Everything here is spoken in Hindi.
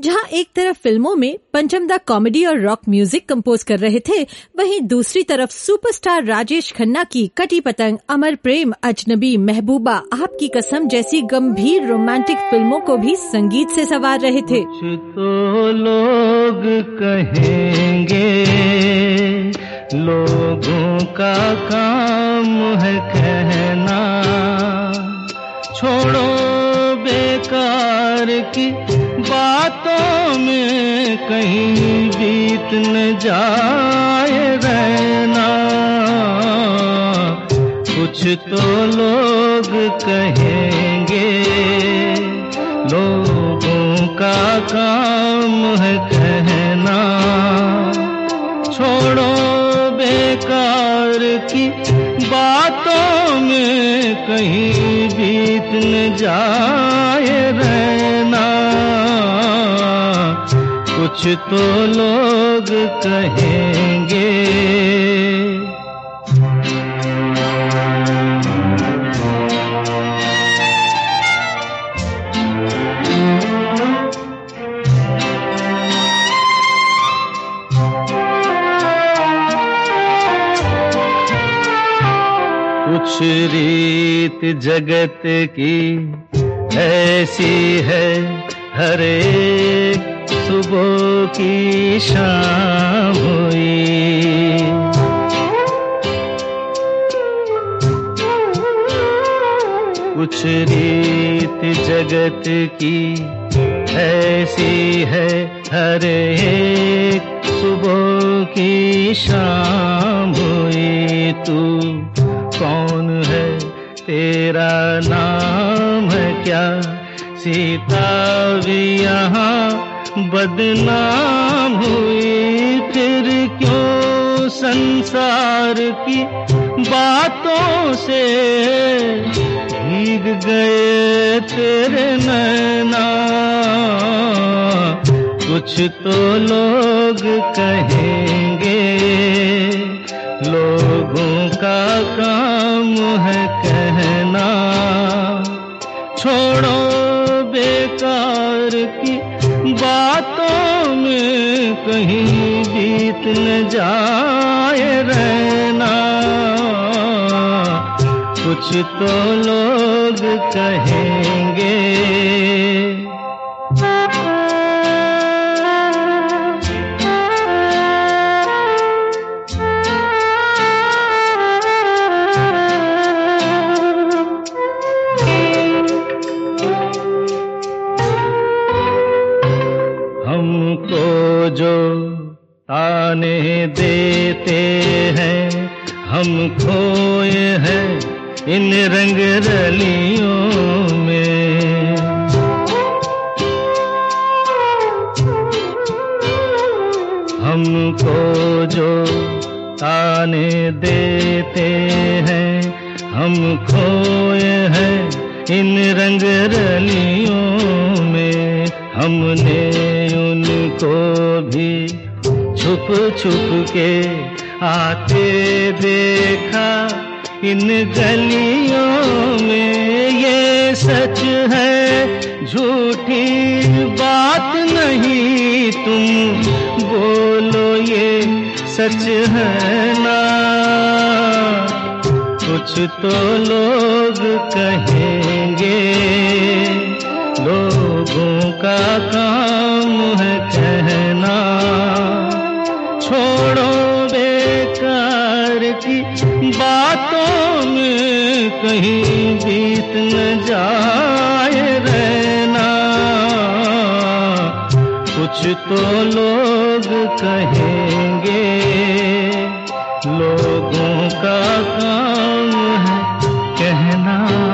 जहां एक तरफ फिल्मों में पंचम दा कॉमेडी और रॉक म्यूजिक कंपोज कर रहे थे, वहीं दूसरी तरफ सुपरस्टार राजेश खन्ना की कटी पतंग, अमर प्रेम, अजनबी, महबूबा, आपकी कसम जैसी गंभीर रोमांटिक फिल्मों को भी संगीत से संवार रहे थे। कुछ तो लोग कहेंगे, लोगों का काम है कहना, छोड़ो बेकार की बातों में कहीं बीत न जाए रहना। कुछ तो लोग कहेंगे, लोगों का काम है कहना, छोड़ो बेकार की बातों में कहीं बीत न जाए रहना। कुछ तो लोग कहेंगे। कुछ रीत जगत की ऐसी है, हर एक सुबह की शाम हुई। कुछ रीत जगत की ऐसी है, हर एक सुबह की शाम हुई। तू कौन है, तेरा नाम है क्या, सीता भी यहाँ बदनाम हुई। फिर क्यों संसार की बातों से भीग गए तेरे नैना। कुछ तो लोग कहेंगे, लोगों का काम है कहना, छोड़ो बेकार की बातों में कहीं बीत न जाए रहना। कुछ तो लोग कहेंगे। हमको जो ताने देते हैं, हम खोए हैं इन रंग रलियों में। हमको जो ताने देते हैं, हम खोए हैं इन रंग रलियों में। हमने उनको भी छुप छुप के आते देखा इन गलियों में। ये सच है, झूठी बात नहीं, तुम बोलो ये सच है ना। कुछ तो लोग कहेंगे, लोगों का काम है कहना, छोड़ो बेकार की बातों में कहीं बीत न जाए रहना। कुछ तो लोग कहेंगे, लोगों का काम है कहना।